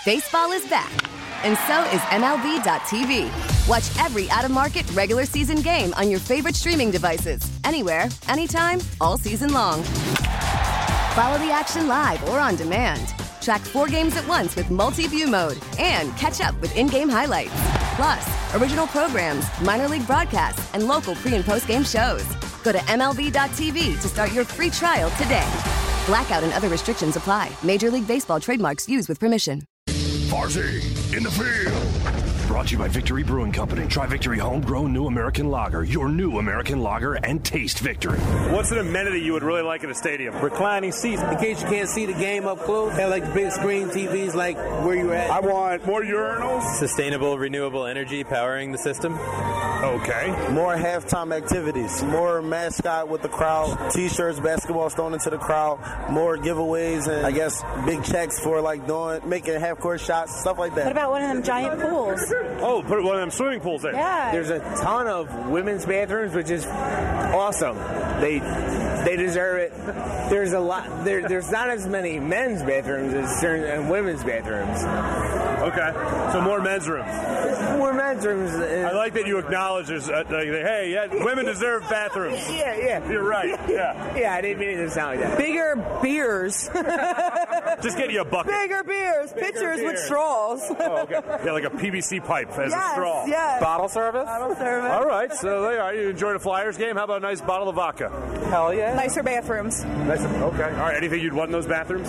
Baseball is back, and so is MLB.tv. Watch every out-of-market regular season game on your favorite streaming devices, anywhere, anytime, all season long. Follow the action live or on demand. Track 4 games at once with multi-view mode and catch up with in-game highlights. Plus, original programs, minor league broadcasts, and local pre- and post-game shows. Go to MLB.tv to start your free trial today. Blackout and other restrictions apply. Major League Baseball trademarks used with permission. Farzy in the field. Brought to you by Victory Brewing Company. Try Victory Homegrown New American Lager, your new American lager, and taste Victory. What's an amenity you would really like in a stadium? Reclining seats, in case you can't see the game up close. Have like big screen TVs, like where you at. I want more urinals. Sustainable, renewable energy powering the system. Okay. More halftime activities. More mascot with the crowd. T-shirts, basketballs thrown into the crowd. More giveaways and I guess big checks for like making half-court shots, stuff like that. What about one of them giant pools? Oh, put one of them swimming pools there. Yeah. There's a ton of women's bathrooms, which is awesome. They deserve it. There's a lot. There's not as many men's bathrooms as certain women's bathrooms. Okay. So more men's rooms. More men's rooms. I like that you acknowledge there's hey, yeah, women deserve bathrooms. Yeah. You're right. Yeah. Yeah, I didn't mean it to sound like that. Bigger beers. Just get you a bucket. Bigger beers. Pitchers with straws. Oh, okay. Yeah, like a PVC pipe as a straw. Yes. Bottle service? Bottle service. All right. So there you are. You enjoyed a Flyers game. How about a nice bottle of vodka? Hell yeah. Nicer bathrooms. Okay. All right. Anything you'd want in those bathrooms?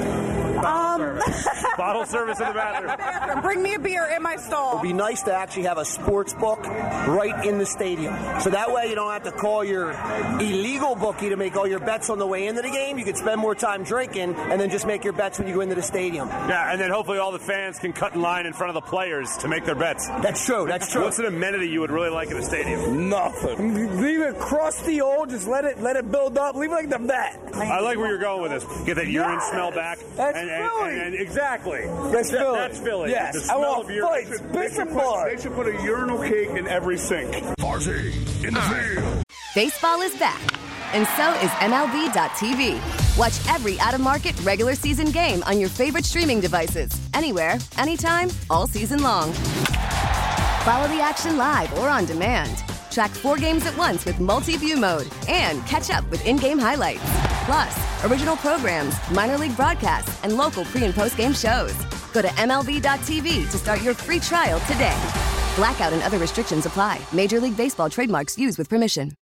Bottle service in the bathroom. Bring me a beer in my stall. It'd be nice to actually have a sports book right in the stadium. So that way you don't have to call your illegal bookie to make all your bets on the way into the game. You could spend more time drinking and then just make your bets when you go into the stadium. Yeah, and then hopefully all the fans can cut in line in front of the players to make their bets. That's true. What's an amenity you would really like in a stadium? Nothing. Leave it crusty old. Just let it build up. Leave it like the vet. I like where you're going with this. Get that urine smell back. That's Philly. And exactly. That's Philly. That's Philly. Yes. The smell I want of urine. fights. Piss and blood. They should put a urinal cake in every sink. Farzy in the field. Baseball is back, and so is MLB.tv. Watch every out-of-market regular season game on your favorite streaming devices, anywhere, anytime, all season long. Follow the action live or on demand. Track 4 games at once with multi-view mode and catch up with in-game highlights. Plus, original programs, minor league broadcasts, and local pre- and post-game shows. Go to MLB.tv to start your free trial today. Blackout and other restrictions apply. Major League Baseball trademarks used with permission.